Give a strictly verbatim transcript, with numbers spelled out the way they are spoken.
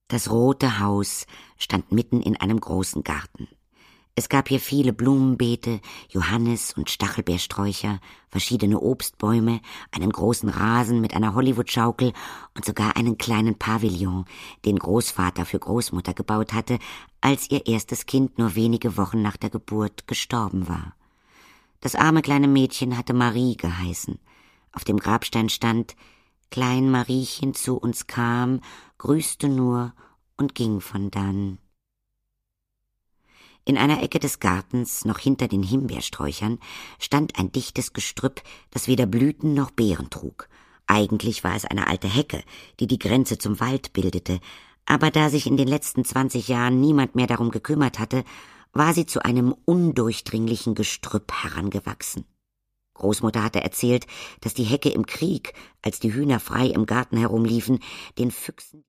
Das rote Haus stand mitten in einem großen Garten. Es gab hier viele Blumenbeete, Johannis- und Stachelbeersträucher, verschiedene Obstbäume, einen großen Rasen mit einer Hollywood-Schaukel und sogar einen kleinen Pavillon, den Großvater für Großmutter gebaut hatte, als ihr erstes Kind nur wenige Wochen nach der Geburt gestorben war. Das arme kleine Mädchen hatte Marie geheißen. Auf dem Grabstein stand: »Klein Mariechen zu uns kam, grüßte nur und ging von dann.« In einer Ecke des Gartens, noch hinter den Himbeersträuchern, stand ein dichtes Gestrüpp, das weder Blüten noch Beeren trug. Eigentlich war es eine alte Hecke, die die Grenze zum Wald bildete, aber da sich in den letzten zwanzig Jahren niemand mehr darum gekümmert hatte, war sie zu einem undurchdringlichen Gestrüpp herangewachsen. Großmutter hatte erzählt, dass die Hecke im Krieg, als die Hühner frei im Garten herumliefen, den Füchsen